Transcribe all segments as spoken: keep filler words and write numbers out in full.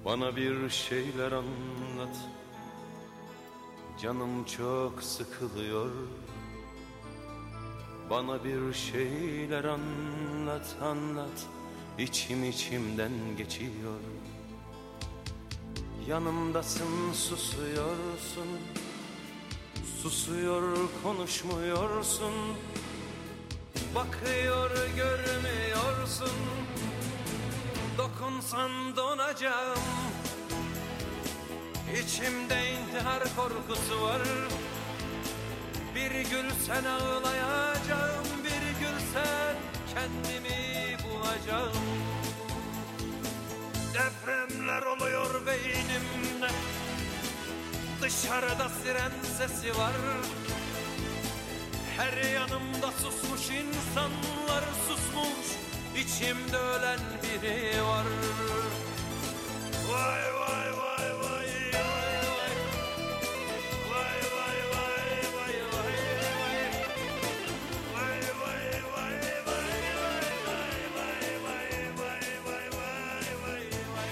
Bana bir şeyler anlat, canım çok sıkılıyor. Bana bir şeyler anlat, anlat, içim içimden geçiyor. Yanımdasın, susuyorsun, susuyor konuşmuyorsun. Bakıyor görmüyorsun, dokunsan donacağım. İçimde intihar korkusu var. Bir gülsen ağlayacağım, bir gülsen kendimi bulacağım. Depremler oluyor beynimde, dışarıda siren sesi var. Her yanımda susmuş insanlar, susmuş, içimde ölen biri var. Vay vay vay vay vay vay. Vay vay vay vay vay vay. Vay vay vay vay vay vay vay vay vay vay vay vay.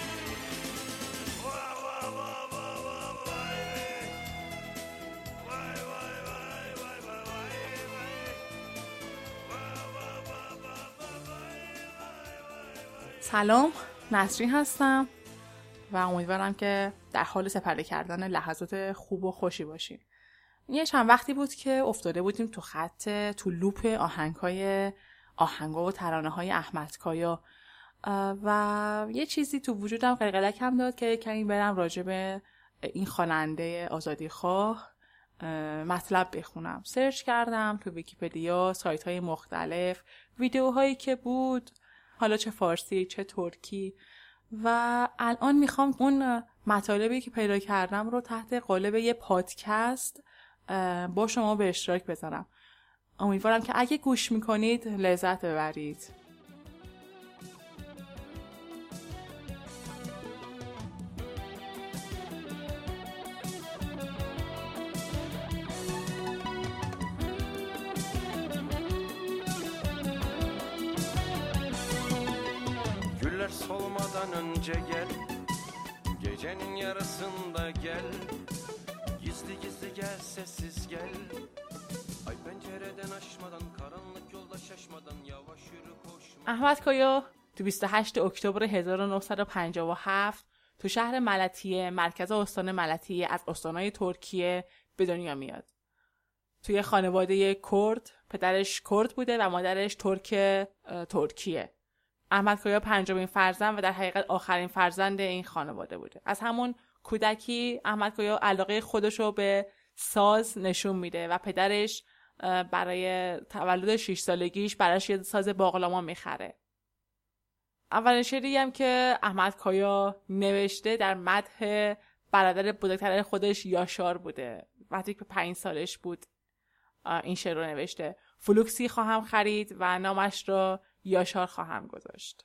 Vay vay vay vay vay vay. Vay vay vay vay vay vay. سلام، نسرین هستم و امیدوارم که در حال سپری کردن لحظات خوب و خوشی باشیم. یه چند وقتی بود که افتاده بودیم تو خط تو لوپ آهنگ‌های آهنگا و ترانه‌های احمد کایا و یه چیزی تو وجودم قلقلکم داد که کمی برم راجع به این خواننده آزادیخواه مطلب بخونم. سرچ کردم تو ویکی‌پدیا، سایت‌های مختلف، ویدیوهایی که بود، حالا چه فارسی چه ترکی، و الان میخوام اون مطالبی که پیدا کردم رو تحت قالب یه پادکست با شما به اشتراک بذارم. امیدوارم که اگه گوش میکنید لذت ببرید. Solmadan önce gel, gecenin yarısında gel, gizli gizli gel, sessiz gel, ay pencereden aşmadan, karanlık yolda şaşmadan, yavaş yürü koşma. احمد کایا تو بیست و هشتم اکتبر هزار و نهصد و پنجاه و هفت تو شهر ملتیه، مرکز استان ملتیه از استانهای ترکیه به دنیا میاد. توی خانواده کرد، پدرش کرد بوده و مادرش ترک ترکیه. احمد کایا پنجمین فرزند و در حقیقت آخرین فرزند این خانواده بوده. از همون کودکی احمد کایا علاقه خودشو به ساز نشون میده و پدرش برای تولد شش سالگیش براش یه ساز باقلاما میخره. اولین شعری هم که احمد کایا نوشته در مدح برادر بزرگتر خودش یاشار بوده. وقتی که پنج سالش بود این شعر رو نوشته. فلوکسی خواهم خرید و نامش را یاشار خواهم گذاشت.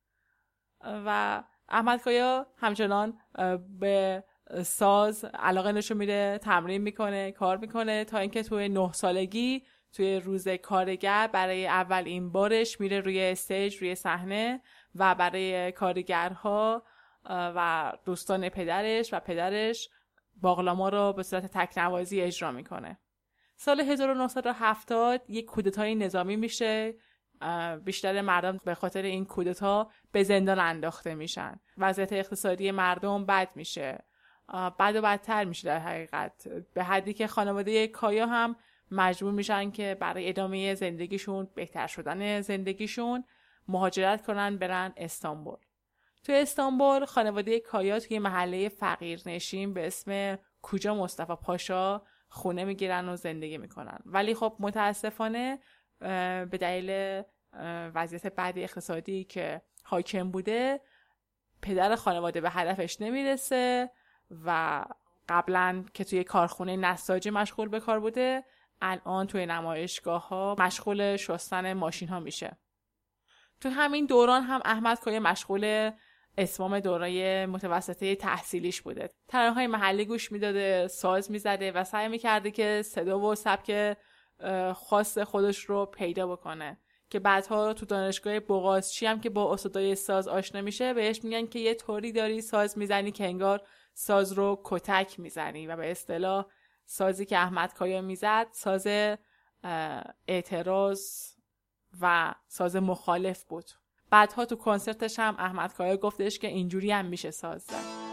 و احمد کایا همچنان به ساز علاقه نشون میده، تمرین میکنه، کار میکنه تا اینکه توی نه سالگی توی روز کارگر برای اولین بارش میره روی استیج، روی صحنه و برای کارگرها و دوستان پدرش و پدرش باقلاما رو به صورت تکنوازی اجرا میکنه. سال هزار و نهصد و هفتاد یک کودتای نظامی میشه. بیشتر مردم به خاطر این کودتا به زندان انداخته میشن. وضعیت اقتصادی مردم بد میشه. بد و بدتر میشه در حقیقت، به حدی که خانواده کایا هم مجبور میشن که برای ادامه زندگیشون، بهتر شدن زندگیشون، مهاجرت کنن برن استانبول. توی استانبول خانواده کایا توی محله فقیرنشین به اسم کوجا مصطفی پاشا خونه میگیرن و زندگی میکنن. ولی خب متاسفانه به دلیل وضعیت بد اقتصادی که حاکم بوده پدر خانواده به هدفش نمیرسه و قبلا که توی کارخونه نساجی مشغول به کار بوده الان توی نمایشگاه ها مشغول شستن ماشین ها میشه. تو همین دوران هم احمد کایا مشغول اتمام دورای متوسطه تحصیلیش بوده. ترانه‌های محلی گوش میداده، ساز میزده و سعی میکرده که صدا و سبک خاص خودش رو پیدا بکنه که بعدها تو دانشگاه بوقازچی هم که با استادای ساز آشنا میشه بهش میگن که یه طوری داری ساز میزنی که انگار ساز رو کتک میزنی و به اصطلاح سازی که احمد کایا میزد ساز اعتراض و ساز مخالف بود. بعدها تو کنسرتش هم احمد کایا گفتش که اینجوری هم میشه ساز زد.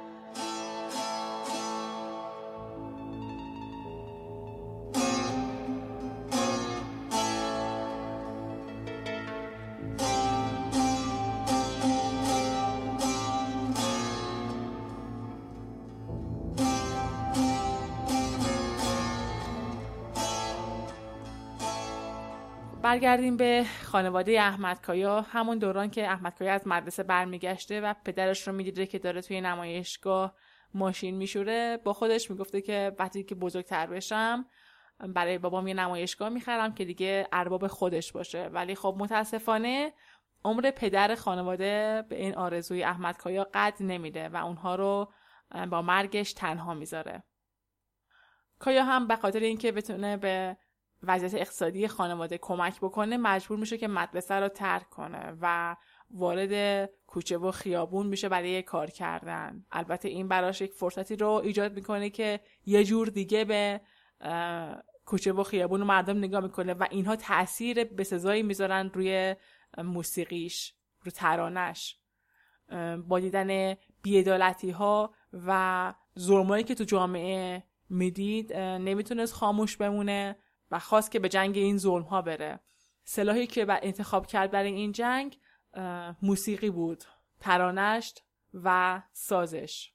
برگردیم به خانواده احمد کایا. همون دوران که احمد کایا از مدرسه برمیگشته و پدرش رو میدیده که داره توی نمایشگاه ماشین میشوره، با خودش میگفته که وقتی که بزرگتر بشم برای بابام یه نمایشگاه میخرم که دیگه ارباب خودش باشه. ولی خب متاسفانه عمر پدر خانواده به این آرزوی احمد کایا قد نمیده و اونها رو با مرگش تنها میذاره. کایا هم به خاطر اینکه بتونه به وضعیت اقتصادی خانواده کمک بکنه مجبور میشه که مدرسه رو ترک کنه و وارد کوچه و خیابون میشه برای کار کردن. البته این براش یک فرصتی رو ایجاد میکنه که یه جور دیگه به کوچه و خیابون و مردم نگاه میکنه و اینها تأثیر بسزایی میذارن روی موسیقیش، رو ترانش. با دیدن بی‌عدالتی ها و ظلمایی که تو جامعه میدید نمیتونست خاموش بمونه و خواست که به جنگ این ظلم ها بره. سلاحی که بعد انتخاب کرد برای این جنگ موسیقی بود، ترانش و سازش.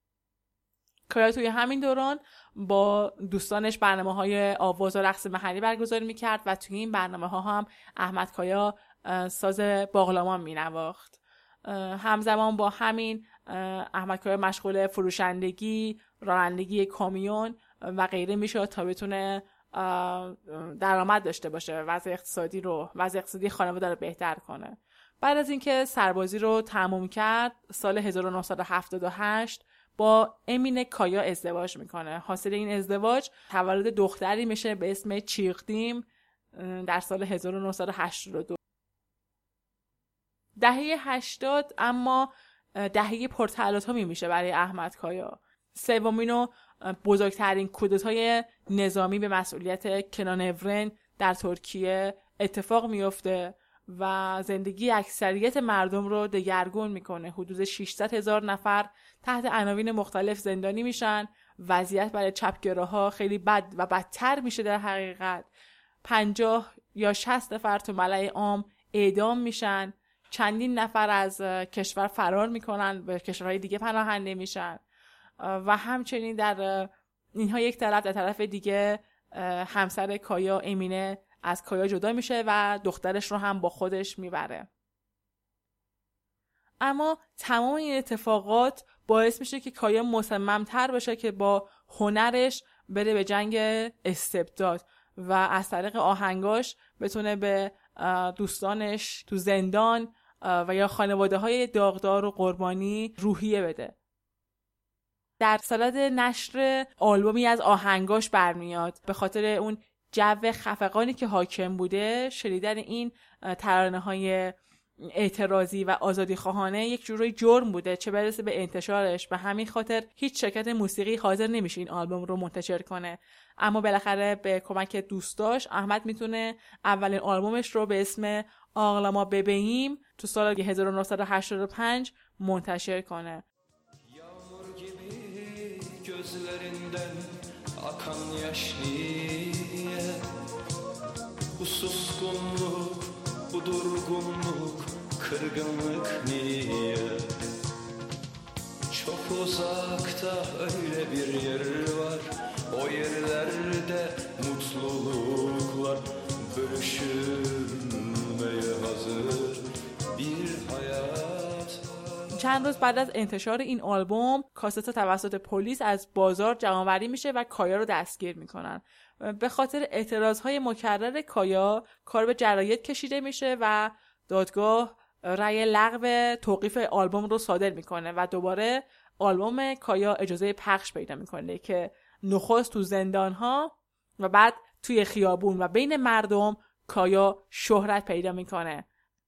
کایا توی همین دوران با دوستانش برنامه‌های آواز و رقص محلی برگزار می‌کرد و توی این برنامه‌ها هم احمد کایا ساز باقلامان می‌نواخت. همزمان با همین احمد کایا مشغول فروشندگی، رانندگی کامیون و غیره میشه تا بتونه درآمد داشته باشه، وضع اقتصادی رو وضع اقتصادی خانواده رو بهتر کنه. بعد از اینکه سربازی رو تموم کرد سال هزار و نهصد و هفتاد و هشت با امین کایا ازدواج میکنه. حاصل این ازدواج تولد دختری میشه به اسم چیقدیم در سال هزار و نهصد و هشتاد و دو. دهه هشتاد اما دهه پرتلاطمی میشه برای احمد کایا. سومین و بزرگترین کودتای نظامی به مسئولیت کنان افرن در ترکیه اتفاق میفته و زندگی اکثریت مردم رو دگرگون میکنه. حدود ششصد هزار نفر تحت عناوین مختلف زندانی میشن. وضعیت برای چپگراها خیلی بد و بدتر میشه. در حقیقت پنجاه یا شصت نفر تو ملأ عام اعدام میشن. چندین نفر از کشور فرار میکنن، به کشورهای دیگه پناهنده میشن و همچنین در اینها یک طرف در طرف دیگه همسر کایا امینه از کایا جدا میشه و دخترش رو هم با خودش میبره. اما تمام این اتفاقات باعث میشه که کایا مصمم‌تر بشه که با هنرش بره به جنگ استبداد و از طریق آهنگاش بتونه به دوستانش تو زندان و یا خانواده های داغدار و قربانی روحیه بده. در صدد نشر آلبومی از آهنگاش برمیاد. به خاطر اون جو خفقانی که حاکم بوده، شنیدن این ترانه‌های اعتراضی و آزادی خواهانه یک جوری جرم بوده، چه برسه به انتشارش. به همین خاطر هیچ شرکت موسیقی حاضر نمیشه این آلبوم رو منتشر کنه. اما بالاخره به کمک دوستاش احمد میتونه اولین آلبومش رو به اسم Ağlama Bebeğim تو سال هزار و نهصد و هشتاد و پنج منتشر کنه. Yağmur gibi gözlerinden akan yaş niye? Bu suskunluk, bu durgunluk, kırgınlık niye? Çok uzakta öyle bir yer var, o yerlerde mutluluklar bölüşülmeye hazır bir hayat. چند روز بعد از انتشار این آلبوم کاست توسط پلیس از بازار جمع‌آوری میشه و کایا رو دستگیر میکنن. به خاطر اعتراضهای مکرر کایا کار به جراید کشیده میشه و دادگاه رأی لغو توقیف آلبوم رو صادر میکنه و دوباره آلبوم کایا اجازه پخش پیدا میکنه که نخست تو زندان‌ها و بعد توی خیابون و بین مردم کایا شهرت پیدا میکنه.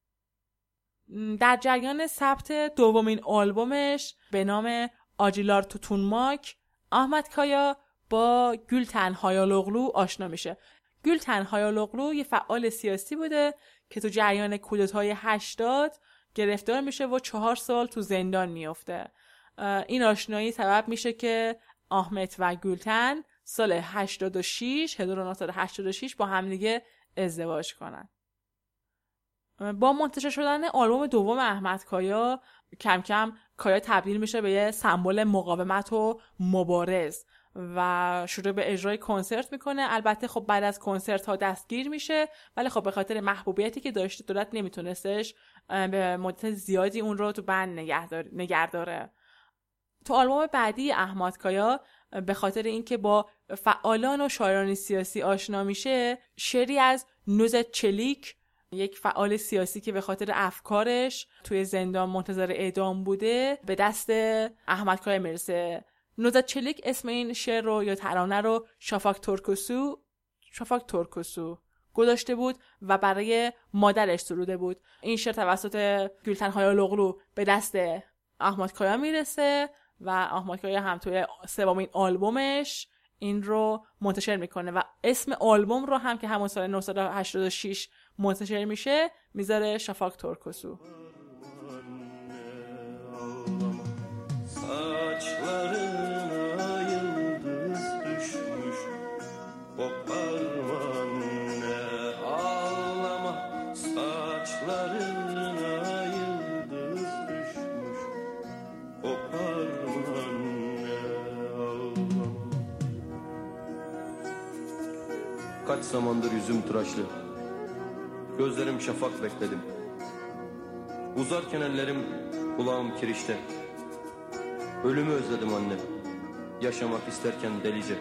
در جریان ثبت دومین آلبومش به نام آجیلار توتونماک، احمد کایا با گülten Hayaloglu آشنا میشه. گülten Hayaloglu یه فعال سیاسی بوده که تو جریان کودتای هشتاد گرفتار میشه و چهار سال تو زندان میفته. این آشنایی سبب میشه که احمد و گülten سال هشتاد و شش هزار و نهصد و هشتاد و شش با همدیگه ازدواج کنن. با منتشر شدن آلبوم دوم احمد کایا کم کم کایا تبدیل میشه به یه سمبل مقاومت و مبارز و شروع به اجرای کنسرت میکنه. البته خب بعد از کنسرت ها دستگیر میشه، ولی خب به خاطر محبوبیتی که داشته دولت نمیتونستش به مدت زیادی اون رو تو بند نگه داره. تو آلبوم بعدی احمد کایا به خاطر اینکه با فعالان و شاعران سیاسی آشنا میشه، شعری از نوزت چلیک، یک فعال سیاسی که به خاطر افکارش توی زندان منتظر اعدام بوده، به دست احمد کایا میرسه. نوزت چلیک اسم این شعر رو یا ترانه رو شافاک تورکوسو شافاک تورکوسو گذاشته بود و برای مادرش سروده بود. این شعر توسط گülten Hayaloglu به دست احمد کایا میرسه و احمد کایا هم توی سومین آلبومش این رو منتشر میکنه و اسم آلبوم رو هم که همون سال نهصد و هشتاد و شش منتشر میشه میذاره شافاک تورکوسو. Kaç zamandır yüzüm tıraşlı, gözlerim şafak bekledim. Uzarken ellerim, kulağım kirişte. Ölümü özledim anne, yaşamak isterken delice.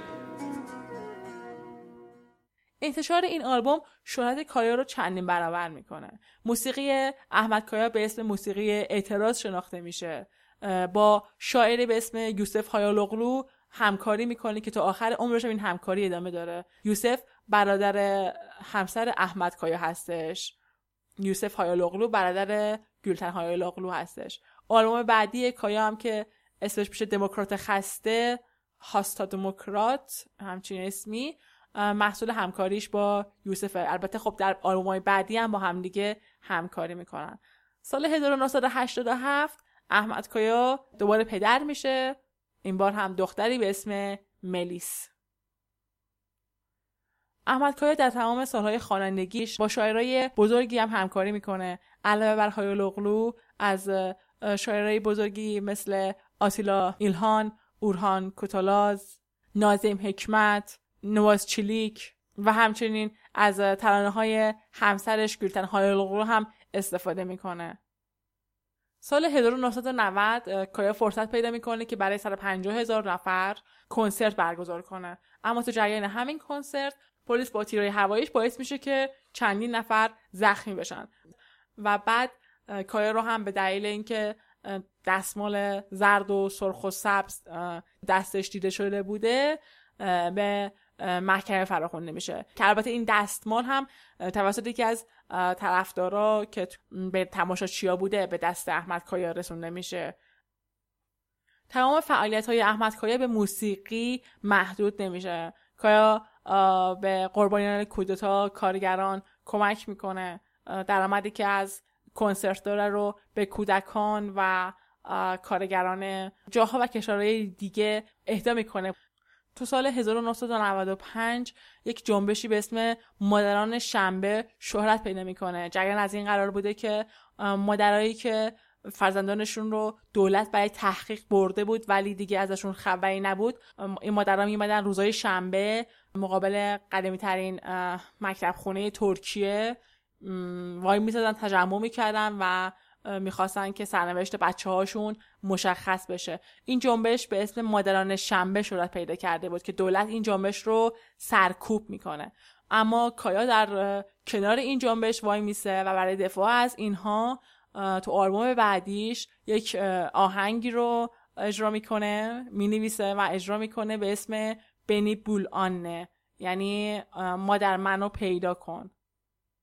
انتشار این آلبوم شهرت کایا رو چندین برابر میکنه. موسیقی احمد کایا به اسم موسیقی اعتراض شناخته میشه. با شاعری به اسم یوسف هایالوغلو همکاری میکنه که تا آخر عمرش این همکاری ادامه داره. یوسف برادر همسر احمد کایا هستش. یوسف هایالوغلو برادر گülten هایالوغلو هستش. آلبوم بعدی کایا هم که اسمش میشه دموکرات خسته، هاستا دموکرات، همچین اسمی، محصول همکاریش با یوسفه. البته خب در آلبوم‌های بعدی هم با همدیگه همکاری میکنن. سال هزار و نهصد و هشتاد و هفت احمد کایا دوباره پدر میشه، این بار هم دختری به اسم ملیس. احمد کایا در تمام سالهای خوانندگیش با شاعرای بزرگی هم همکاری میکنه. علاوه بر هایالوغلو از شاعرای بزرگی مثل آتیلا ایلهان، اورهان کوتالاز، ناظم حکمت، نواز چلیک و همچنین از ترانه‌های همسرش گülten هایالوغلو هم استفاده میکنه. سال هزار و نهصد و نود کایا فرصت پیدا میکنه که برای صد و پنجاه هزار نفر کنسرت برگزار کنه، اما تو جریان همین کنسرت پلیس با تیرهای هواییش باعث میشه که چندین نفر زخمی بشن و بعد کایا رو هم به دلیل اینکه دستمال زرد و سرخ و سبز دستش دیده شده بوده به محکمه فراخوانده میشه که البته این دستمال هم توسط یکی از طرفدارا که به تماشاچیا بوده به دست احمد کایا رسونده میشه. تمام فعالیت‌های احمد کایا به موسیقی محدود نمیشه. کایا به قربانیان کودتا، کارگران کمک میکنه. درآمدی که از کنسرت داره رو به کودکان و کارگران جاها و کشورهای دیگه اهدا میکنه. تو سال هزار و نهصد و نود و پنج یک جنبشی به اسم مادران شنبه شهرت پیدا میکنه. جریان از این قرار بوده که مادرایی که فرزندانشون رو دولت برای تحقیق برده بود ولی دیگه ازشون خبری نبود، این مادران میمدن روزهای شنبه مقابل قدیمی ترین مکتب خونه ترکیه وای میزدن، تجمع میکردن و میخواستن که سرنوشت بچه هاشون مشخص بشه. این جنبش به اسم مادران شنبه شهرت پیدا کرده بود که دولت این جنبش رو سرکوب میکنه، اما کایا در کنار این جنبش وای میسه و برای دفاع از اینها تو آلبوم بعدیش یک آهنگی رو اجرا میکنه، مینویسه و اجرا میکنه به اسم بنی بول آنه، یعنی مادر منو پیدا کن.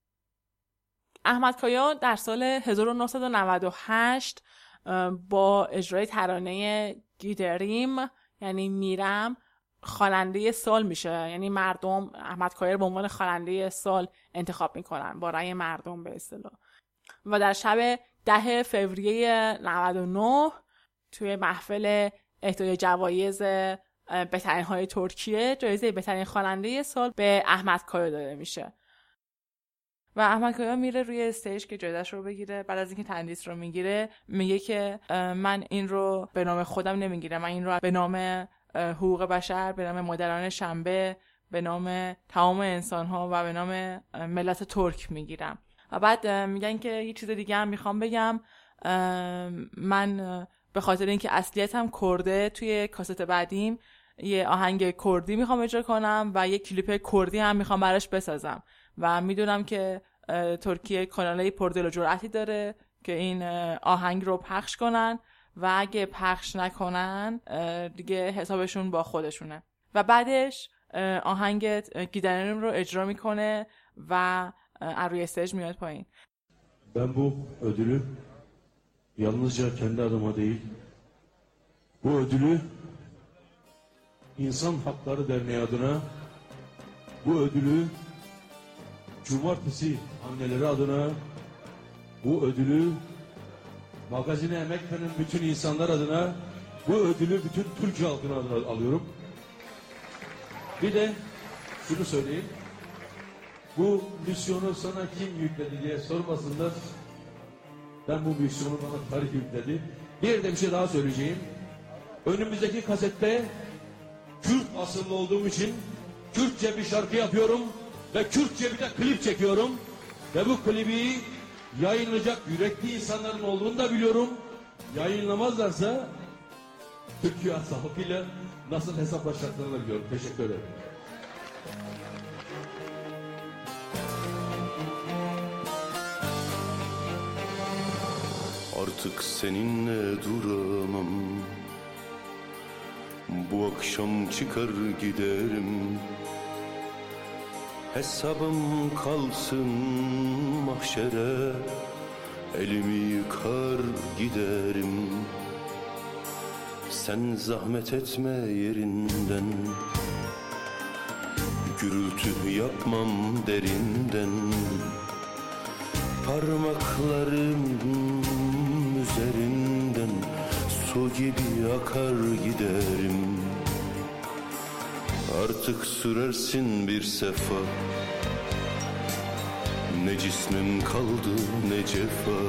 احمد کایا در سال هزار و نهصد و نود و هشت با اجرای ترانه گیدریم یعنی میرم خواننده سال میشه. یعنی مردم احمد کایا رو به عنوان خواننده سال انتخاب میکنن با رأی مردم به اصطلاح. و در شب ده فوریه نود و نه توی محفل اهدای جوایز بهترین های ترکیه جایزه بهترین خواننده سال به احمد کایا داده میشه و احمد کایا میره روی استیج که جایزش رو بگیره. بعد از اینکه تندیس رو میگیره میگه که من این رو به نام خودم نمیگیرم، من این رو به نام حقوق بشر، به نام مادران شنبه، به نام تمام انسان ها و به نام ملت ترک میگیرم. و بعد میگن که یه چیز دیگه هم میخوام بگم، من به خاطر اینکه اصلیتم کرده توی کاست بعدیم یه آهنگ کردی میخوام اجرا کنم و یه کلیپ کردی هم میخوام براش بسازم و میدونم که ترکیه کانالای پردل و جرأتی داره که این آهنگ رو پخش کنن و اگه پخش نکنن دیگه حسابشون با خودشونه. و بعدش آهنگ گیدریم رو اجرا میکنه و روی استیج میاد پایین. Ben bu ödülü yalnızca kendi adıma değil, bu ödülü İnsan Hakları Derneği adına, bu ödülü Cumartesi anneleri adına, bu ödülü magazine emek veren bütün insanlar adına, bu ödülü bütün Türkiye halkına adına alıyorum. Bir de şunu söyleyeyim, bu misyonu sana kim yükledi diye sormasınlar. Ben bu misyonu bana tarih yükledi. Bir de bir şey daha söyleyeceğim. Önümüzdeki kasette Kürt asıllı olduğum için Kürtçe bir şarkı yapıyorum ve Kürtçe bir de klip çekiyorum. Ve bu klibi yayınlayacak yürekli insanların olduğunu da biliyorum. Yayınlamazlarsa Türkiye halkıyla nasıl hesaplaşacaklarını biliyorum. Teşekkür ederim. Artık seninle duramam. Bu akşam çıkar giderim. Hesabım kalsın mahşere. Elimi yıkar giderim. Sen zahmet etme yerinden. Gürültü yapmam derinden. Parmaklarım üzerinden su gibi akar giderim. Artık sürersin bir sefa. Ne cismim kaldı ne cefa.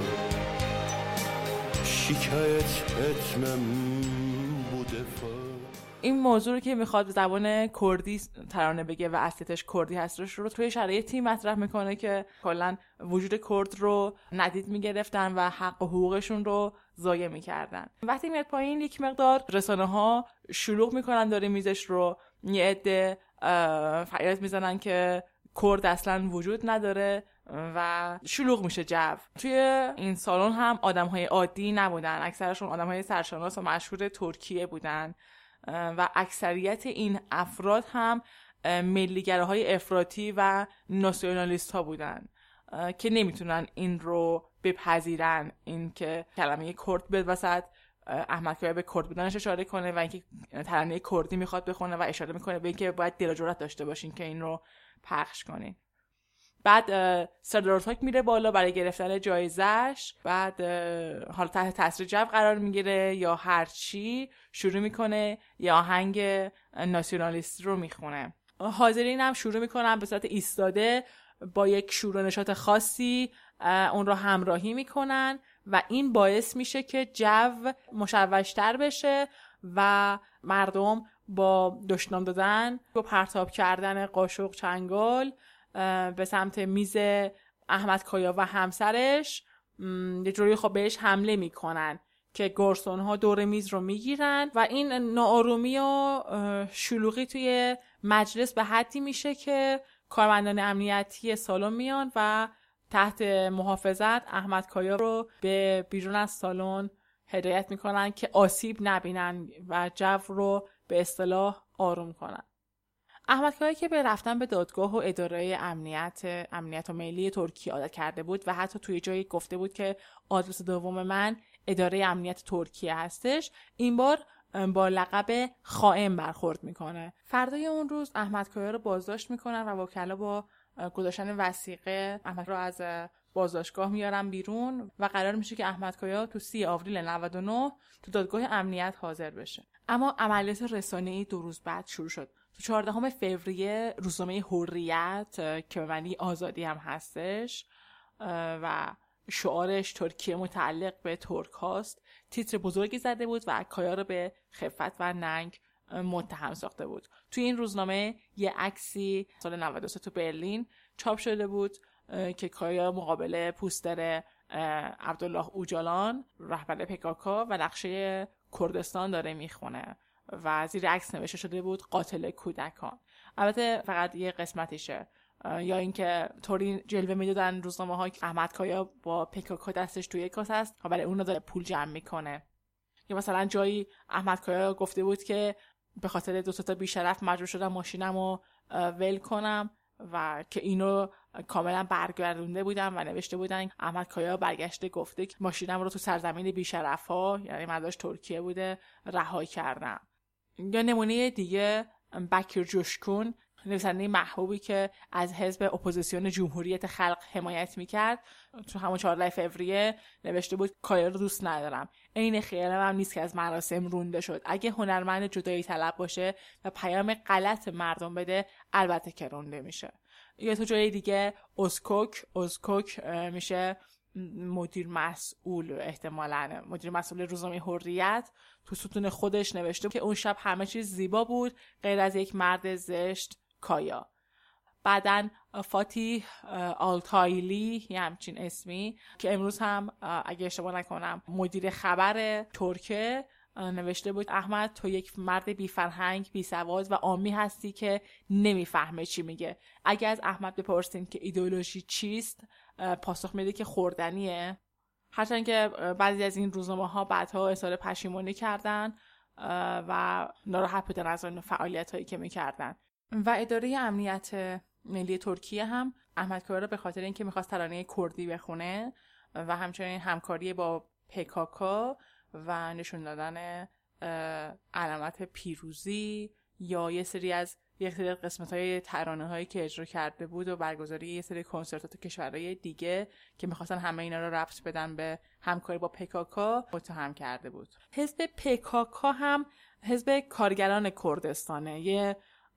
Şikayet etmem bu defa. این موضوع رو که میخواد به زبان کردی ترانه بگه و اصلیتش کردی هستش رو توی شرایطی مطرح میکنه که کلا وجود کرد رو ندید میگرفتن و حق و حقوقشون رو ضایع میکردن. وقتی میاد پایین یک مقدار رسانه ها شلوغ میکنن داره میزش رو، یه عده فریاد میزنن که کرد اصلا وجود نداره و شلوغ میشه جو. توی این سالن هم آدم‌های عادی نبودن، اکثرشون آدم‌های سرشناس و مشهور ترکیه بودن و اکثریت این افراد هم ملیگراهای افراطی و ناسیونالیست ها بودن که نمیتونن این رو بپذیرن، این که کلمه کرد به وسط احمد کایا به کرد بودنش اشاره کنه و اینکه ترانه کردی میخواد بخونه و اشاره میکنه به اینکه باید دل و جرأت داشته باشین که این رو پخش کنین. بعد سردار تاک میره بالا برای گرفتن جایزش، بعد حالا تحت تاثیر جو قرار میگیره یا هر چی شروع میکنه یا آهنگ ناسیونالیست رو میخونه. حاضرین هم شروع میکنن به صورت ایستاده با یک شور و نشاط خاصی اون رو همراهی میکنن و این باعث میشه که جو مشوش‌تر بشه و مردم با دشنام دادن و پرتاب کردن قاشق چنگال به سمت میز احمد کایا و همسرش یه جوری خب بهش حمله میکنن که گرسون ها دور میز رو میگیرن و این ناآرومی و شلوغی توی مجلس به حدی میشه که کارمندان امنیتی سالن میان و تحت محافظت احمد کایا رو به بیرون از سالن هدایت میکنن که آسیب نبینن و جو رو به اصطلاح آروم کنن. احمد کایا که به رفتن به دادگاه و اداره امنیت امنیت و ملی ترکیه عادت کرده بود و حتی توی جایی گفته بود که آدرس دوم من اداره امنیت ترکیه هستش، این بار با لقب خائن برخورد میکنه. فردای اون روز احمد کایا رو بازداشت میکنن و وکلا با گذاشتن وثیقه احمد رو از بازداشتگاه میارن بیرون و قرار میشه که احمد کایا تو سی آوریل نود و نه تو دادگاه امنیت حاضر بشه. اما عملیات رسانه‌ای دو روز بعد شروع شد. تو چهاردهم فوریه روزنامه حریت که به معنی آزادی هم هستش و شعارش ترکیه متعلق به ترک هاست، تیتر بزرگی زده بود و کایا رو به خفت و ننگ متهم ساخته بود. توی این روزنامه یه عکسی سال نود و سه تو برلین چاپ شده بود که کایا مقابل پوستر عبدالله اوجالان رهبر پکاکا و نقشه کردستان داره میخونه و زیر عکس نوشته شده بود قاتل کودکان. البته فقط یه قسمتیشه، یا اینکه طوری جلوه میدادن روزنامه ها که احمد کایا با پکاکا دستش توی کاسه است و برای اون داره پول جمع میکنه. یا مثلا جایی احمد کایا گفته بود که به خاطر دو تا بیشرف مجبور شدم ماشینمو ول کنم و که اینو کاملا برگردونده بودن و نوشته بودن احمد کایا برگشته گفته که ماشینم رو تو سرزمین بیشرف‌ها، یعنی مدارش ترکیه بوده، رها کردم. یا نمونه دیگه بکر جوشکون، نویسنده محبوبی که از حزب اپوزیسیون جمهوریت خلق حمایت میکرد، تو همون چهاردهم فوریه نوشته بود کایا رو دوست ندارم، عین خیالم هم نیست که از مراسم رونده شد. اگه هنرمند جدایی طلب باشه و پیام غلط مردم بده البته که رونده میشه. یا تو جای دیگه اسکوک اسکوک میشه مدیر مسئول، احتمالاً مدیر مسئول روزنامه حریت، تو ستون خودش نوشته که اون شب همه چیز زیبا بود غیر از یک مرد زشت، کایا. بعدن فاتی آلتایلی یه همچین اسمی که امروز هم اگه اشتباه نکنم مدیر خبر ترکیه نوشته بود احمد تو یک مرد بی فرهنگ، بی سواد و عامی هستی که نمیفهمه چی میگه. اگه از احمد بپرسین که ایدئولوژی چیست پاسخ میده که خوردنیه. هرچند که بعضی از این روزنامه ها بعدها اظهار پشیمانی کردن و ناراحت بودن از اون فعالیت هایی که میکردن. و اداره امنیت ملی ترکیه هم احمد کایا رو به خاطر اینکه میخواست ترانه کردی بخونه و همچنین همکاری با پکاکا و نشون دادن علامت پیروزی یا یه سری از یک سری قسمت‌های ترانه‌هایی که اجرا کرده بود و برگزاری یه سری کنسرت‌ها تو کشورهای دیگه که می‌خواستن همه اینا رو ربط بدن به همکاری با پکاکا متهم کرده بود. حزب پکاکا هم حزب کارگران کردستانه. یه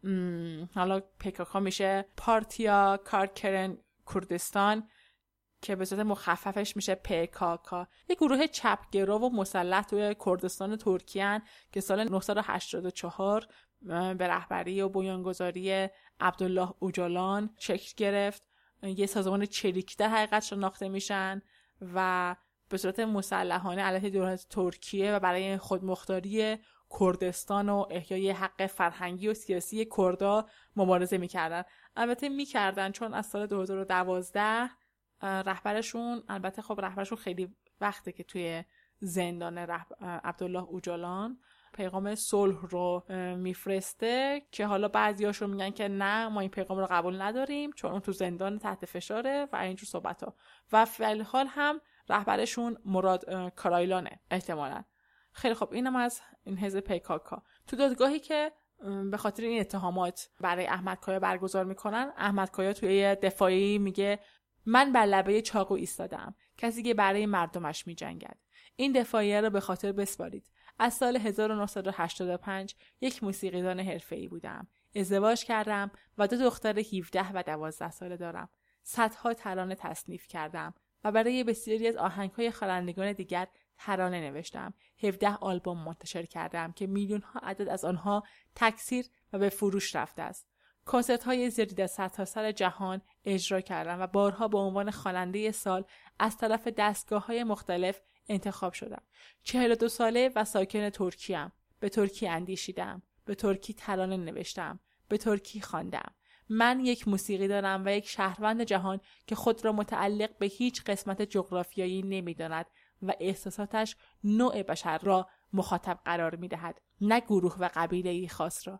حالا پکاکا میشه پارتیا کارگران کردستان که به صورت مخففش میشه پکاکا. یک گروه چپگرا و مسلح توی کردستان ترکیه که سال نهصد و هشتاد و چهار به رهبری و بنیانگذاری عبدالله اوجالان شکل گرفت. یه سازمان چریک در حقیقت شناخته میشن و به صورت مسلحانه علیه دولت ترکیه و برای خودمختاری کردستان و احیای حق فرهنگی و سیاسی کردا مبارزه میکردن. البته میکردن چون از سال دو هزار و دوازده رهبرشون، البته خب رهبرشون خیلی وقته که توی زندان عبدالله اوجالان، پیغام صلح رو میفرسته که حالا بعضیاشون میگن که نه ما این پیغام رو قبول نداریم چون اون تو زندان تحت فشاره و اینجور صحبت‌ها. و فی الحال هم رهبرشون مراد کارایلانه احتمالاً. خیلی خب اینم از این حزب پکاکا. تو دادگاهی که به خاطر این اتهامات برای احمد کایا برگزار میکنن، احمد کایا توی دفاعی میگه من بر لبه چاقو ایستادم، کسی که برای مردمش میجنگد. این دفاعیه رو به خاطر بسپارید. از سال هزار و نهصد و هشتاد و پنج یک موسیقیدان حرفه‌ای بودم. ازدواج کردم و دو دختر هفده و دوازده ساله دارم. صدها ترانه تصنیف کردم و برای بسیاری از آهنگ‌های خوانندگان دیگر ترانه نوشتم. هفده آلبوم منتشر کردم که میلیون‌ها عدد از آنها تکثیر و به فروش رفته است. کنسرت‌های زیادی در سرتاسر جهان اجرا کردم و بارها به عنوان خواننده سال از طرف دستگاه‌های مختلف انتخاب شدم. چهل و دو ساله و ساکن ترکیه‌ام. به ترکی اندیشیدم، به ترکی ترانه نوشتم، به ترکی خواندم. من یک موسیقی دارم و یک شهروند جهان که خود را متعلق به هیچ قسمت جغرافیایی نمی‌داند و احساساتش نوع بشر را مخاطب قرار می‌دهد، نه گروه و قبیله‌ای خاص را.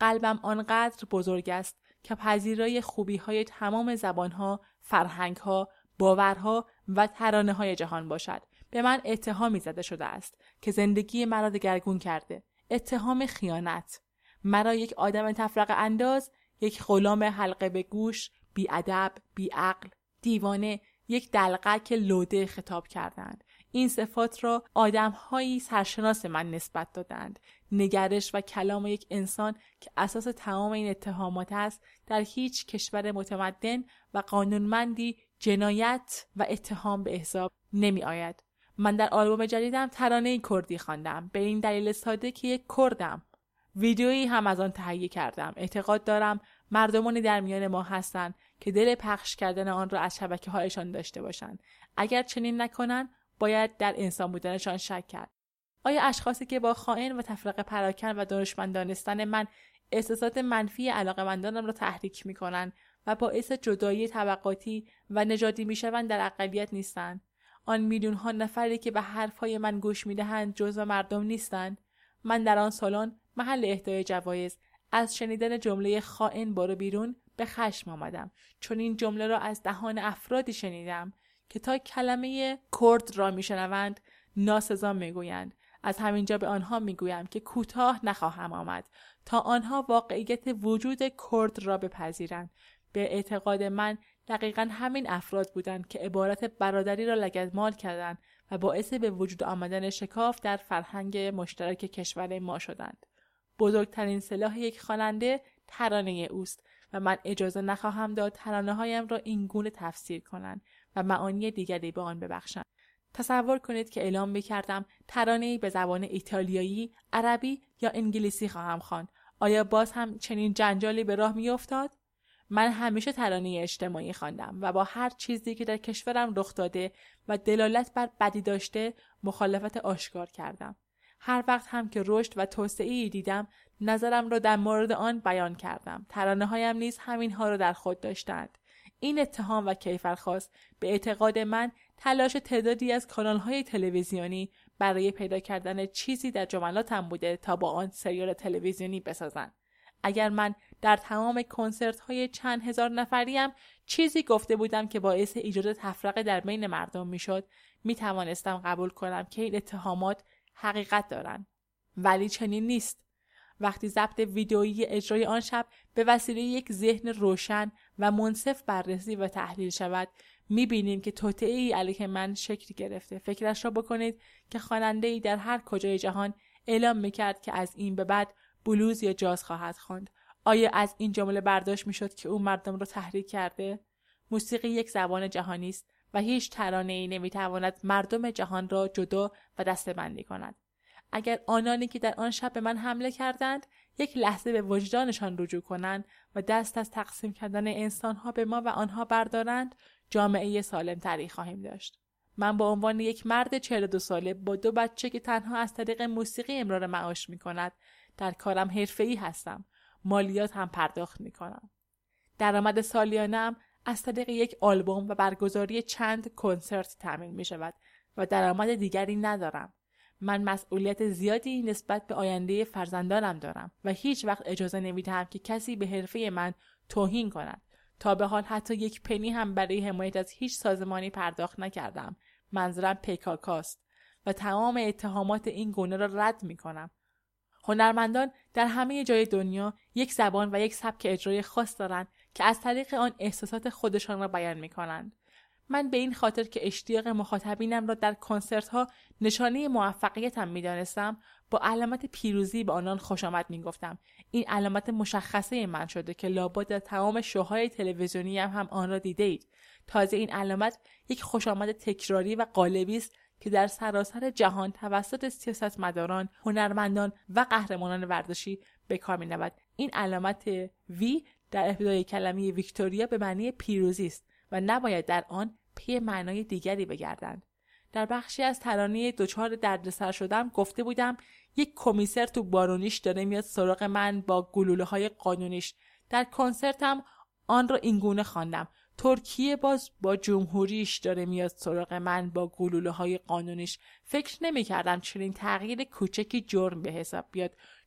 قلبم آنقدر بزرگ است که پذیرای خوبی‌های تمام زبان‌ها، فرهنگ‌ها، باورها و ترانه‌های جهان باشد. به من اتهامی زده شده است که زندگی مرا دگرگون کرده. اتهام خیانت. مرا یک آدم تفرقه انداز، یک غلام حلقه به گوش، بی ادب، بی عقل، دیوانه، یک دلقک لوده خطاب کردند. این صفات را آدم‌هایی سرشناس من نسبت دادند. نگرش و کلام یک انسان که اساس تمام این اتهامات است، در هیچ کشور متمدن و قانونمندی جنایت و اتهام به حساب نمی آید. من در آلبوم جدیدم ترانه کردی خواندم، به این دلیل ساده که یک کردم. ویدیویی هم از آن تهیه کردم. اعتقاد دارم مردمانی در میان ما هستند که دل پخش کردن آن را از شبکه‌هایشان داشته باشند. اگر چنین نکنند، باید در انسان بودنشان شک کرد. آیا اشخاصی که با خائن و تفرقه پراکن و دانشمند دانستن من احساسات منفی علاقه‌مندانم را تحریک می‌کنند و باعث جدایی طبقاتی و نژادی می‌شوند در اقلیت نیستند؟ آن میلیون‌ها نفری که به حرف‌های من گوش می‌دهند جزو مردم نیستند؟ من در آن سالن محل اهدای جوایز از شنیدن جمله خائن برو بیرون به خشم آمدم، چون این جمله را از دهان افرادی شنیدم که تا کلمه کرد را میشنوند ناسزا میگویند. از همینجا به آنها میگویم که کوتاه نخواهم آمد تا آنها واقعیت وجود کرد را بپذیرند. به اعتقاد من دقیقاً همین افراد بودند که عبارت برادری را لگدمال کردند و باعث به وجود آمدن شکاف در فرهنگ مشترک کشور ما شدند. بزرگترین سلاح یک خواننده ترانه اوست و من اجازه نخواهم داد ترانه‌هایم را این گونه تفسیر کنند و معانی دیگری به آن ببخشند. تصور کنید که اعلام بکردم ترانه‌ای به زبان ایتالیایی، عربی یا انگلیسی خواهم خواند. آیا باز هم چنین جنجالی به راه می‌افتاد؟ من همیشه ترانه اجتماعی خواندم و با هر چیزی که در کشورم رخ داده و دلالت بر بدی داشته مخالفت آشکار کردم. هر وقت هم که رشد و توسعه‌ای دیدم نظرم را در مورد آن بیان کردم. ترانه‌هایم نیز همین‌ها را در خود داشتند. این اتهام و کیفرخواست به اعتقاد من تلاش تعدادی از کانال‌های تلویزیونی برای پیدا کردن چیزی در جملاتم بوده تا با آن سریال تلویزیونی بسازند. اگر من در تمام کنسرت‌های چند هزار نفریم چیزی گفته بودم که باعث ایجاد تفرقه در بین مردم میشد، می توانستم قبول کنم که این اتهامات حقیقت دارند. ولی چنین نیست. وقتی ضبط ویدئویی اجرای آن شب به وسیله یک ذهن روشن و منصف بررسی و تحلیل شود، می‌بینیم که توطئه‌ای علیه من شکل گرفته. فکرش را بکنید که خواننده‌ای در هر کجای جهان اعلام می‌کرد که از این به بعد بلوز یا جاز خواهد خواند. آیا از این جمله برداشت می‌شد که او مردم را تحریک کرده؟ موسیقی یک زبان جهانی است و هیچ ترانه‌ای نمی‌تواند مردم جهان را جدا و دسته‌بندی کند. اگر آنانی که در آن شب به من حمله کردند یک لحظه به وجدانشان رجوع کنند و دست از تقسیم کردن انسان‌ها به ما و آنها بردارند، جامعه سالم تری خواهیم داشت. من به عنوان یک مرد چهل و دو ساله با دو بچه که تنها از طریق موسیقی امرار معاش می‌کند، در کارم حرفه‌ای هستم. مالیات هم پرداخت می‌کنم. درآمد سالیانه‌ام از طریق یک آلبوم و برگزاری چند کنسرت تامین می‌شود و درآمد دیگری ندارم. من مسئولیت زیادی نسبت به آینده فرزندانم دارم و هیچ وقت اجازه نمی‌دهم که کسی به حرفه من توهین کند. تا به حال حتی یک پنی هم برای حمایت از هیچ سازمانی پرداخت نکردم. منظورم پیکاکاست و تمام اتهامات این گونه را رد می‌کنم. هنرمندان در همه جای دنیا یک زبان و یک سبک اجرای خاص دارند که از طریق آن احساسات خودشان را بیان می‌کنند. من به این خاطر که اشتیاق مخاطبینم را در کنسرت‌ها نشانه موفقیتم می‌دانستم، با علامت پیروزی به آنان خوش آمد می‌گفتم. این علامت مشخصه من شده که لابد در تمام شوهای تلویزیونی هم, هم آن را دیدید. تازه این علامت یک خوش آمد تکراری و قالبی است که در سراسر جهان توسط سیاستمداران، هنرمندان و قهرمانان ورزشی به کار می‌رود. این علامت وی در ابتدای کلمه ویکتوریا به معنی پیروزی است و نباید در آن پی معنای دیگری بگردند. در بخشی از ترانه دوچار دردسر شدم گفته بودم یک کمیسر تو بارونیش داره میاد سراغ من با گلوله های قانونیش. در کنسرتم آن را اینگونه خواندم: ترکیه باز با جمهوریش داره میاد سراغ من با گلوله های قانونیش. فکر نمی کردم چنین تغییر کوچکی جرم به حساب بیاد،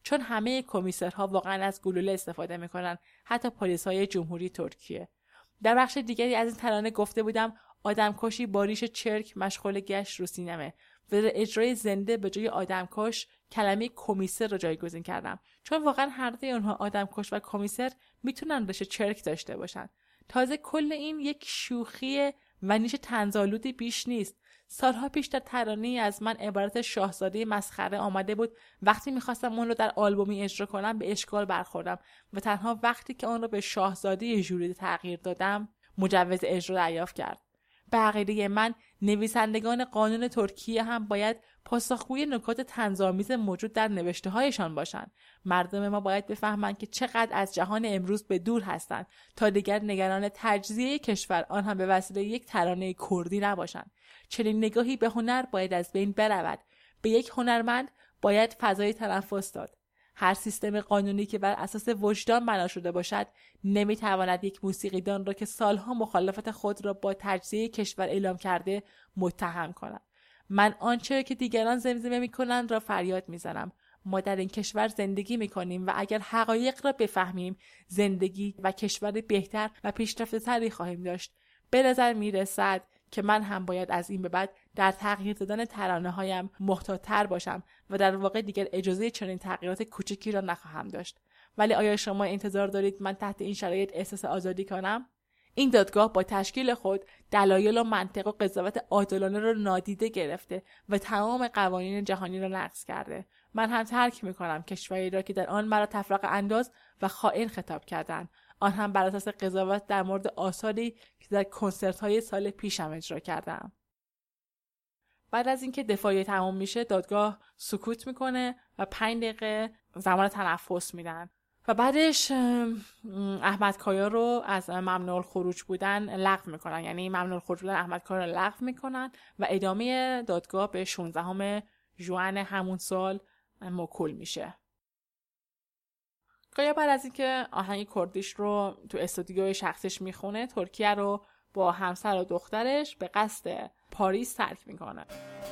چون همه کمیسرها واقعا از گلوله استفاده میکنن، حتی پلیس‌های جمهوری ترکیه. در بخش دیگری از این ترانه گفته بودم آدمکشی با ریش چرک مشغول گشت رو سینمه و در اجرای زنده به جای آدمکش کلمه کمیسر رو جایگزین کردم، چون واقعا هر دوی اونها آدمکش و کمیسر میتونن ریش چرک داشته باشن. تازه کل این یک شوخی و نیش طنزآلودی بیش نیست. سالها پیش در ترانه‌ای از من عبارت شاهزاده مسخره آمده بود. وقتی میخواستم اون رو در آلبومی اجرا کنم به اشکال برخوردم و تنها وقتی که اون رو به شاهزاده ژولیده تغییر دادم مجوز اجرا دریافت کرد. به عقیده من نویسندگان قانون ترکیه هم باید پاسخگوی نکات طنزآمیز موجود در نوشته هایشان باشند. مردم ما باید بفهمند که چقدر از جهان امروز به دور هستند تا دیگر نگران تجزیه کشور آن هم به وسیله یک ترانه کردی نباشند. چنین نگاهی به هنر باید از بین برود. به یک هنرمند باید فضای تنفس داد. هر سیستم قانونی که بر اساس وجدان بنا شده باشد نمیتواند یک موسیقیدان را که سالها مخالفت خود را با تجزیه کشور اعلام کرده متهم کند. من آنچه که دیگران زمزمه میکنند را فریاد میزنم. ما در این کشور زندگی میکنیم و اگر حقایق را بفهمیم زندگی و کشور بهتر و پیشرفته‌تری خواهیم داشت. به نظر میرسد که من هم باید از این به بعد در تغییر دادن ترانه هایم محتاط‌تر باشم و در واقع دیگر اجازه چنین تغییرات کوچکی را نخواهم داشت. ولی آیا شما انتظار دارید من تحت این شرایط احساس آزادی کنم؟ این دادگاه با تشکیل خود دلایل و منطق و قضاوت عادلانه را نادیده گرفته و تمام قوانین جهانی را نقض کرده. من هم ترک می‌کنم کشوری را که در آن مرا تفرقه انداز و خائن خطاب کردند، آن هم بر اساس قضاوت در مورد آثاری که در کنسرت‌های سال پیشم اجرا کردم. بعد از اینکه دفاعیه تمام میشه دادگاه سکوت میکنه و پنج دقیقه زمان تنفس میدن و بعدش احمد کایا رو از ممنوع الخروج بودن لغو میکنن، یعنی ممنوع الخروج بودن احمد کایا رو لغو میکنن و ادامه دادگاه به شانزدهم ژوئن همون سال موکول میشه. کایا بعد از اینکه آهنگ کردیش رو تو استودیوی شخصیش میخونه ترکیه رو با همسر و دخترش به قصد پاریس ترک میکنه.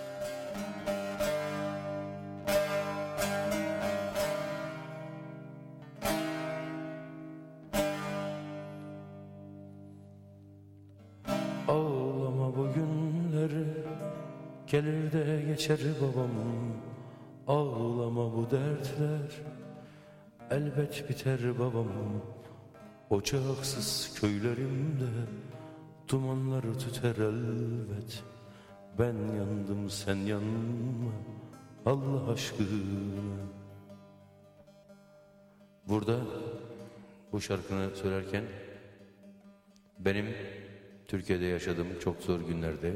Ağlama bu günleri gelir de geçer babam. Ağlama bu dertler elbet biter babam. Ocaksız köylerimde dumanlar tüter elbet. Ben yandım sen yanma Allah aşkına. Burada bu şarkını söylerken benim Türkiye'de yaşadığım çok zor günlerde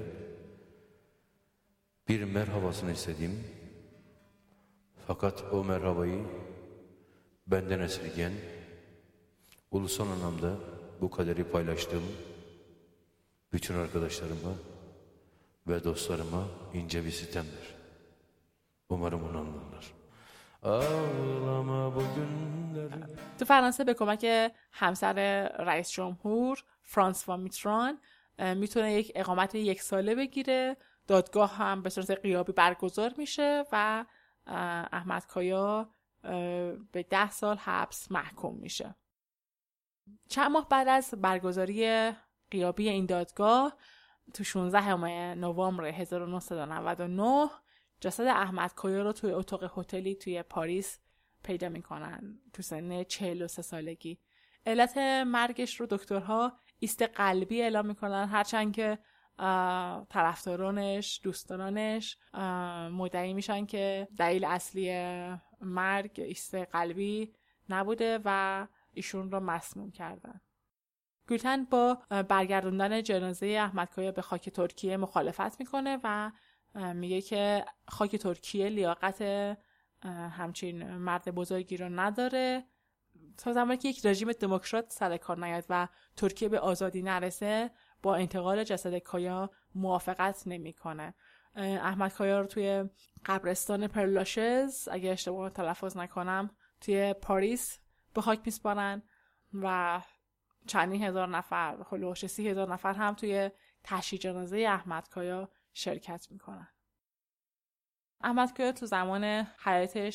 bir merhabasını istediğim, fakat o merhabayı benden esirgeyen, ulusal anlamda bu kaderi paylaştığım bütün arkadaşlarıma ve dostlarıma ince bir sitemdir. Umarım onu anlarlar. Ağlama bugünleri. تو فرانسه به کمک همسر رئیس جمهور فرانسوا میتران میتونه یک اقامت یک ساله بگیره. دادگاه هم به صورت غیابی برگزار میشه و احمد کایا به ده سال حبس محکوم میشه. چند ماه بعد از برگزاری غیابی این دادگاه تو شانزدهم نوامبر هزار و نهصد و نود و نه جسد احمد کایا رو توی اتاق هتلی توی پاریس پیدا میکنن تو سن چهل و سه سالگی. علت مرگش رو دکترها ایست قلبی اعلام میکنن، هرچند که طرفدارانش دوستانش مدعی میشن که دلیل اصلی مرگ ایست قلبی نبوده و ایشون رو مسموم کردن. گولتن با برگردوندن جنازه احمد کایا به خاک ترکیه مخالفت میکنه و میگه که خاک ترکیه لیاقت همچین مرد بزرگی رو نداره. تا زمانی که یک رژیم دموکرات سر کار نیاد و ترکیه به آزادی نرسه با انتقال جسد کایا موافقت نمیکنه. احمد کایا رو توی قبرستان پرلاشز اگه اشتباه تلفظ نکنم توی پاریس به خاک میسپارن و چندین هزار نفر، هلوش سی هزار نفر هم توی تشییع جنازه احمد کایا شرکت میکنن. احمد کایا تو زمان حیاتش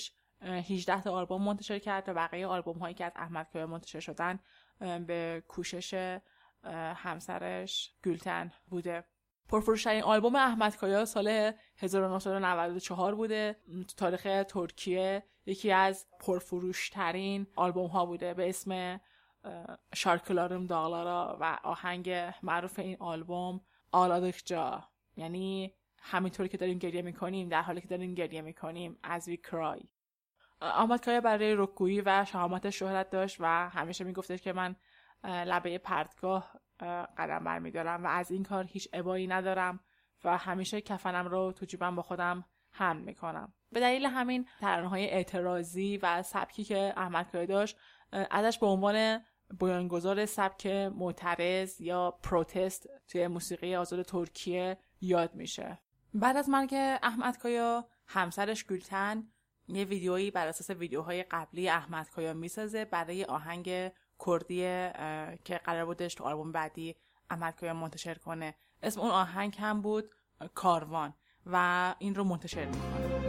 هجده تا آلبوم منتشر کرد و بقیه آلبوم هایی که از احمد کایا منتشر شدن به کوشش همسرش گولتن بوده. پرفروشترین آلبوم احمد کایا سال هزار و نهصد و نود و چهار بوده. تو تاریخ ترکیه یکی از پرفروشترین آلبوم ها بوده به اسم شارکلارم داغلارا و آهنگ معروف این آلبوم آلادخجا، یعنی همینطوری که داریم گریه میکنیم، در حالی که داریم گریه میکنیم، as we cry. احمد کایا برای رکگویی و شهامتش شهرت داشت و همیشه میگفتش که من لبه پرتگاه قدم برمیدارم و از این کار هیچ ابایی ندارم و همیشه کفنم رو تو جیبم با خودم حمل میکنم. به دلیل همین ترانه‌های اعتراضی و سبکی که احمد کایا داشت ازش به عنوان بنیانگذار سبک معترض یا پروتست توی موسیقی آزاد ترکیه یاد میشه. بعد از مرگ احمد کایا همسرش گولتن یه ویدیویی بر اساس ویدیوهای قبلی احمد کایا میسازه برای آهنگ کردی که قرار بودش تو آلبوم بعدی احمد کایا منتشر کنه. اسم اون آهنگ هم بود کاروان و این رو منتشر میکنه.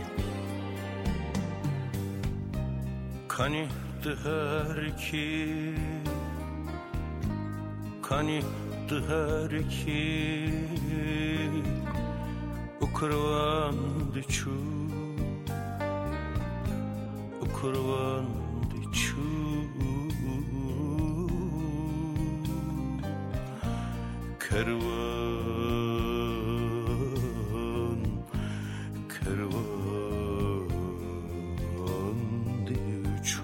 کانی دهر کی کانی دهر کی اکروان دچو اکروان دچو کروان کروان دچو.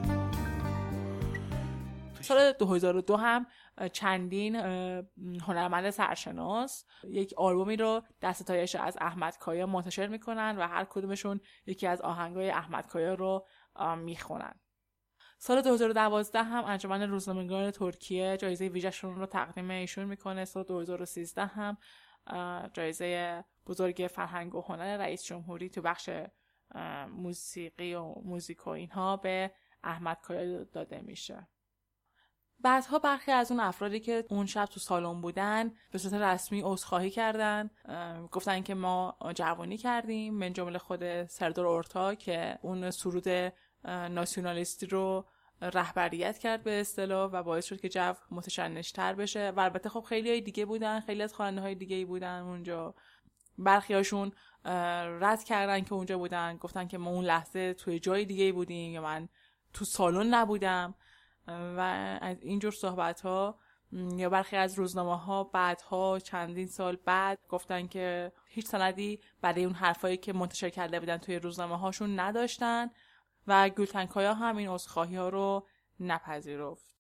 سال دو هزار و دو هم چندین هنرمند سرشناس یک آلبومی رو دست ستایش از احمد کایا منتشر میکنن و هر کدومشون یکی از آهنگای احمد کایا رو میخونن. سال دو هزار و دوازده هم انجمن روزنامه‌نگاران ترکیه جایزه ویژه‌شون رو تقدیم ایشون میکنه. سال دو هزار و سیزده هم جایزه بزرگ فرهنگ و هنر رئیس جمهوری تو بخش موسیقی و موزیک و اینها به احمد کایا داده میشه. بعدها برخی از اون افرادی که اون شب تو سالن بودن به صورت رسمی عذرخواهی کردن، گفتن که ما جوانی کردیم، من جمله خود سردار اورتا که اون سرود ناسیونالیستی رو رهبریت کرد به اصطلاح و باعث شد که جو متشنج‌تر بشه. و البته خب خیلی های دیگه بودن، خیلی از خواننده‌های دیگه‌ای بودن اونجا. برخی هاشون رد کردن که اونجا بودن، گفتن که ما اون لحظه توی جای دیگه‌ای بودیم یا من تو سالن نبودم و از اینجور صحبت ها. یا برخی از روزنامه ها بعدها چندین سال بعد گفتن که هیچ سندی برای اون حرفایی که منتشر کرده بودن توی روزنامه هاشون نداشتن و گولتن کایا هم این عذرخواهی ها رو نپذیرفت.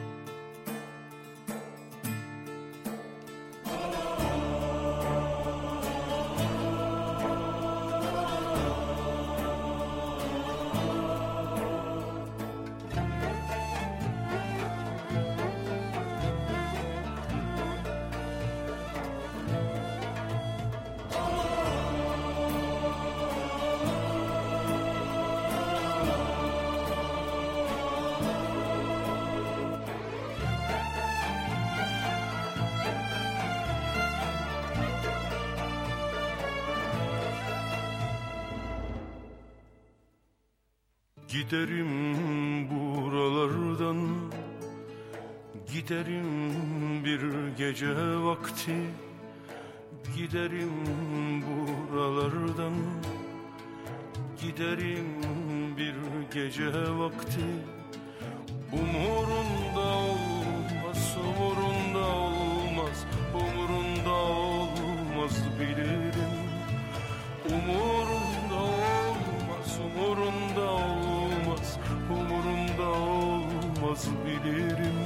Giderim buralardan, giderim bir gece vakti, giderim buralardan, giderim bir gece vakti. Umurunda olmaz, umurunda olmaz, umurunda olmaz bilirim. Umurunda olmaz, umurunda olmaz, umurunda olmaz bilirim.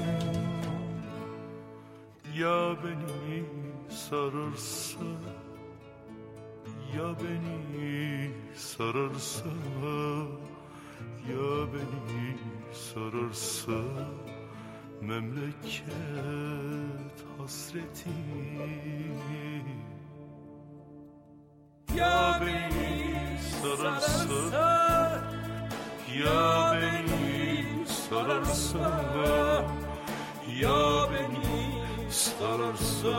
Ya beni sararsa, ya beni sararsa, ya beni sararsa memleket hasreti. Ya beni sararsa, ya beni sararsa, ya beni sararsa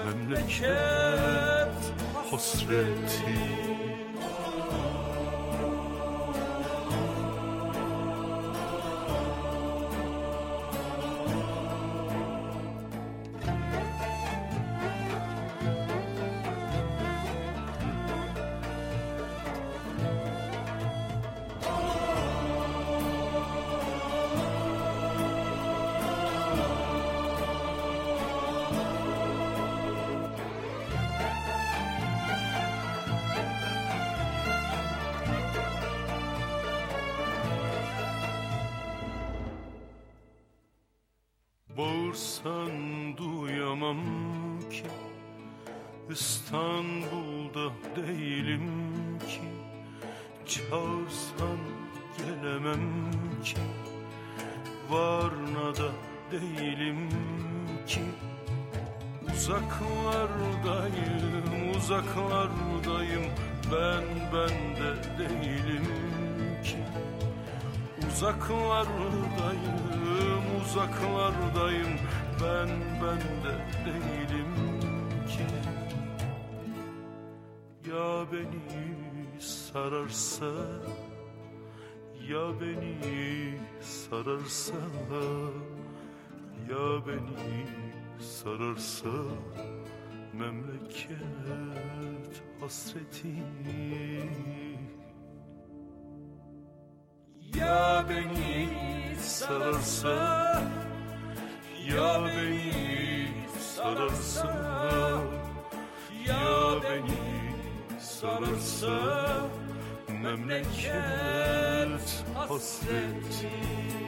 memleket hasreti. Çağırsan duyamam ki, İstanbul'da değilim ki. Çağırsan gelemem ki, Varna'da değilim ki. Uzaklardayım, uzaklardayım, ben bende değilim ki. Uzaklardayım, uzaklardayım, ben bende değilim ki. Ya beni sararsa, ya beni sararsa, ya beni sararsa memleket hasreti. Ya beni sararsa, ya beni sararsa, ya beni sararsa memleket hasreti.